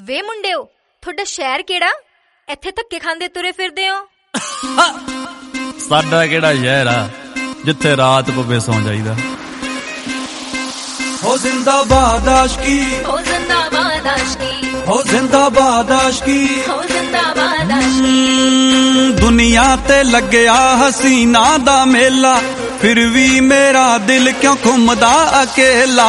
ਵੇ ਮੁੰਡਿਓ, ਤੁਹਾਡਾ ਸ਼ਹਿਰ ਕਿਹੜਾ? ਇੱਥੇ ਧੱਕੇ ਖਾਂਦੇ ਤੁਰੇ ਫਿਰਦੇ ਹੋ। ਸਾਡਾ ਕਿਹੜਾ ਸ਼ਹਿਰ ਆ ਜਿੱਥੇ ਰਾਤ ਪਵੇ ਸੌਂ ਜਾਈਦਾ। ਹੋ ਜ਼ਿੰਦਾਬਾਦ ਆਸ਼ਕੀ, ਹੋ ਜ਼ਿੰਦਾਬਾਦ ਆਸ਼ਕੀ, ਹੋ ਜ਼ਿੰਦਾਬਾਦ ਆਸ਼ਕੀ, ਹੋ ਜ਼ਿੰਦਾਬਾਦ ਆਸ਼ਕੀ। ਦੁਨੀਆ ਤੇ ਲੱਗਿਆ ਹਸੀਨਾ ਦਾ ਮੇਲਾ, ਫਿਰ ਵੀ ਮੇਰਾ ਦਿਲ ਕਿਉਂ ਘੁੰਮਦਾ ਅਕੇਲਾ।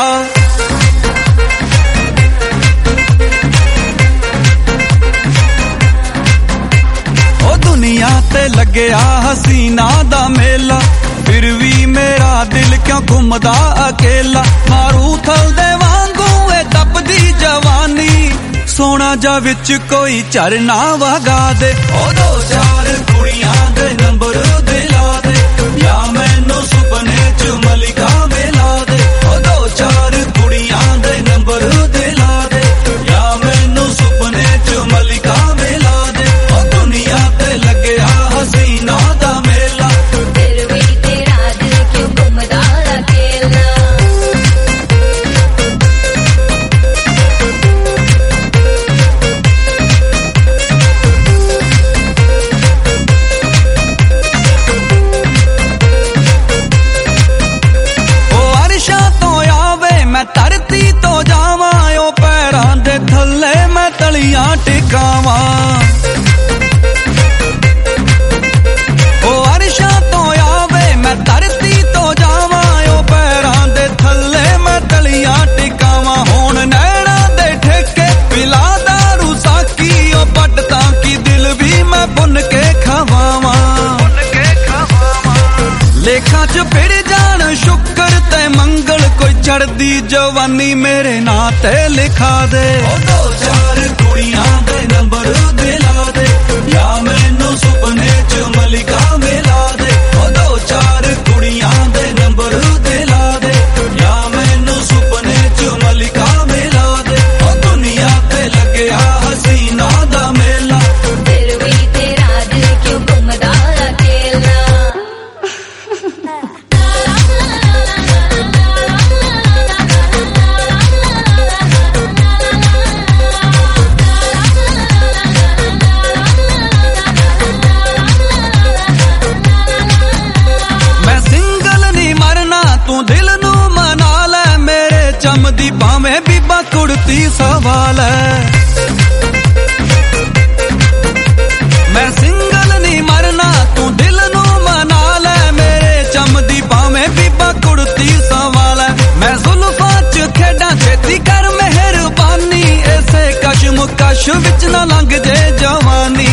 ਦੁਨੀਆ ਤੇ ਲੱਗਿਆ ਹਸੀਨਾ ਦਾ ਮੇਲਾ, ਫਿਰ ਵੀ ਮੇਰਾ ਦਿਲ ਕਿਉਂ ਘੁੰਮਦਾ ਅਕੇਲਾ। ਮਾਰੂ ਥਲ ਦੇ ਵਾਂਗੂ ਏ ਤਪਦੀ ਜਵਾਨੀ, ਸੋਹਣਾ ਜਾ ਵਿੱਚ ਕੋਈ ਝਰਨਾ ਵਗਾ ਦੇ। ਉਹ ਦੋ ਚਾਰ ਕੁੜੀਆਂ ਦੇ ਨੰਬਰ ਦਿਲਾ ਦੇ, ਜਾਂ ਮੈਨੂੰ ਸੁਪਨੇ ਚ ਮਲਿਕਾ ਮਿਲਾ ਦੇ। ਉਹ ਦੋ ਚਾਰ ਕੁੜੀਆਂ ਦੇ ਨੰਬਰ ਦਿਲਾ ਦੇ, ਜਾਂ ਮੈਨੂੰ ਸੁਪਨੇ ਚ ਮਲਿਕਾ ਮਿਲਾ ਦੇ। ਉਹ ਦੁਨੀਆ ਤੇ ਲੱਗਿਆ ਹਸੀਨਾ ਦਾ ਮੇਲਾ, ਫਿਰ ਵੀ ਤੇਰਾ ਦਿਲ ਕਿਉਂ ਘੁੰਮਦਾ ਅਕੇਲਾ। ਉਹ ਅਰਸ਼ਾਂ ਤੋਂ ਆਵੇ ਮੈਂ ਧਰਤੀ ਤੋਂ ਜਾਵਾਂ, ਉਹ ਪੈਰਾਂ ਦੇ ਥੱਲੇ ਮੈਂ ਤਲੀਆਂ ਟਿਕਾਵਾਂ। ਉਹ ਅਰਸ਼ਾਂ ਤੋਂ ਆਵੇ ਮੈਂ ਧਰਤੀ ਤੋਂ ਜਾਵਾਂ, ਉਹ ਪੈਰਾਂ ਦੇ ਥੱਲੇ ਮੈਂ ਤਲੀਆਂ ਟਿਕਾਵਾਂ। ਹੁਣ ਨੈਣਾ ਦੇ ਠੇਕੇ ਪਿਲਾ ਦਾਰੂ ਸਾਕੀ, ਉਹ ਪੱਟ ਤਾਂ ਕੀ ਦਿਲ ਵੀ ਮੈਂ ਭੁੰਨ ਕੇ ਖਵਾਵਾਂ। ਲੇਖਾਂ ਚ ਫਿਰ ਜਾਣ ਸ਼ੁਕਰ ਤੇ ਮੰਗਲ, ਕੋਈ ਚੜਦੀ ਜਵਾਨੀ ਮੇਰੇ ਨਾਂ ਤੇ ਲਿਖਾ ਦੇ। ਉਹ ਦੋ ਚਾਰ ਕੁੜੀਆਂ ਦੇ ਨੰਬਰ ਦਿਲਾ ਦੇ, ਜਾਂ ਮੈਨੂੰ ਸੁਪਨੇ ਚ ਮਲਿਕਾ ਮਿਲਾ ਦੇ। ਉਹ ਦੋ ਚਾਰ ਕੁੜੀਆਂ ਦੇ ਨੰਬਰ ਦਿਲਾ ਦੇ, ਜਾਂ ਮੈਨੂੰ ਸੁਪਨੇ ਚ ਮਲਿਕਾ ਮਿਲਾ ਦੇ। ਉਹ ਦੁਨੀਆ ਤੇ ਲੱਗਿਆ ਹਸੀਨਾ ਦਾ ਮੇਲਾ, ਫਿਰ ਵੀ ਤੇਰਾ ਦਿਲ ਕਿਉਂ ਘੁੰਮਦਾ ਅਕੇਲਾ। ਮੈਂ ਸਿੰਗਲ ਨਹੀਂ ਮਰਨਾ, ਤੂੰ ਦਿਲ ਨੂੰ ਮਨਾ ਲੈ। ਮੇਰੇ ਚਮਦੀ ਭਾਵੇਂ ਬੀਬਾ ਕੁੜਤੀ ਸਵਾਲ ਹੈ। ਮੈਂ ਸਿੰਗਲ ਨਹੀਂ ਮਰਨਾ, ਤੂੰ ਦਿਲ ਨੂੰ ਮਨਾ ਲੈ। ਮੇਰੇ ਚਮਦੀ ਭਾਵੇਂ ਬੀਬਾ ਕੁੜਤੀ ਸਵਾਲ ਹੈ। ਮੈਂ ਜ਼ੁਲਫਾਂ ਚ ਖੇਡਾਂ, ਛੇਤੀ ਕਰ ਮਿਹਰਬਾਨੀ। ਇਸੇ ਕਸ਼ਮਕਸ਼ ਵਿੱਚ ਨਾ ਲੰਘ ਜੇ ਜਵਾਨੀ।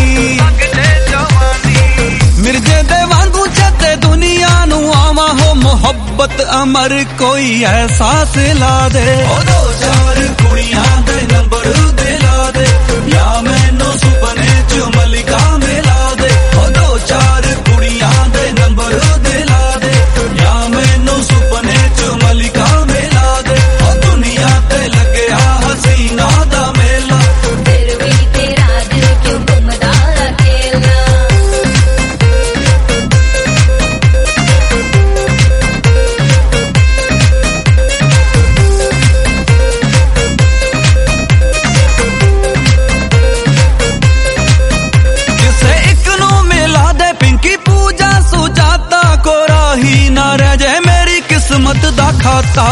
ਮਿਰਜੇ ਦੇ ਵਾਂਗੂ ਚੇਤੇ ਦੁਨੀਆ ਨੂੰ ਆਵਾਂ, ਹੋ ਮੁਹੱਬਤ ਅਮਰ ਕੋਈ ਅਹਿਸਾਸ ਲਾ ਦੇ। ਉਹ ਦੋ ਚਾਰ ਕੁੜੀਆਂ ਦੇ ਨੰਬਰ ਦਿਲਾ ਦੇ, ਜਾਂ ਮੈਨੂੰ ਸੁਪਨੇ ਚ ਮਲਿਕਾ ਮਿਲਾ ਦੇ। ਉਹ ਦੋ ਚਾਰ ਕੁੜੀਆਂ ਦੇ ਨੰਬਰ ਦਿਲਾ ਦੇ, ਜਾਂ ਮੈਨੂੰ ਸੁਪਨੇ ਚ ਮਲਿਕਾ ਮਿਲਾ ਦੇ। ਉਹ ਦੁਨੀਆ ਤੇ ਲੱਗਿਆ ਹਸੀਨਾ ਦਾ ਮੇਲਾ, ਫਿਰ ਵੀ ਤੇਰਾ ਦਿਲ ਕਿਉਂ ਘੁੰਮਦਾ ਅਕੇਲਾ। ਕਿਸੇ ਇੱਕ ਨੂੰ ਮਿਲਾ ਦੇ ਪਿੰਕੀ ਪੂਜਾ ਸੁਜਾਤਾ, ਕੋਰਾ ਹੀ ਨਾ ਰਹਿ ਜਾਏ ਮੇਰੀ ਕਿਸਮਤ ਦਾ ਖਾਤਾ।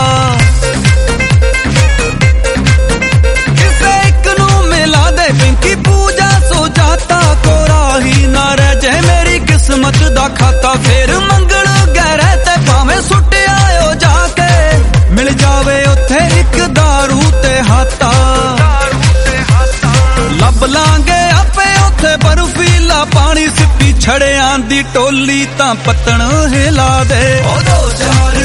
ਕਿਸੇ ਇੱਕ ਨੂੰ ਮਿਲਾ ਦੇ ਪਿੰਕੀ ਪੂਜਾ ਸੁਜਾਤਾ, ਕੋਰਾ ਹੀ ਨਾ ਰਹਿ ਜਾਏ ਮੇਰੀ ਕਿਸਮਤ ਦਾ ਖਾਤਾ। ਫੇਰ ਮੰਗਲ ਗਹਿਰੇ ਤੇ ਭਾਵੇਂ ਸੁੱਟ ਆਇਓ ਜਾ ਕੇ, ਮਿਲ ਜਾਵੇ ਉੱਥੇ ਇੱਕ ਦਾਰੂ ਤੇ ਹਾਤਾ। ਲੱਭ ਲਾਂਗੇ ਆਪੇ ਉੱਥੇ ਬਰਫੀਲਾ ਪਾਣੀ, ਸਿੱਪੀ ਛੜਿਆਂ ਦੀ ਟੋਲੀ ਤਾਂ ਪੱਤਣ ਹਿਲਾ ਦੇ। ਉਹ ਦੋ ਚਾਰ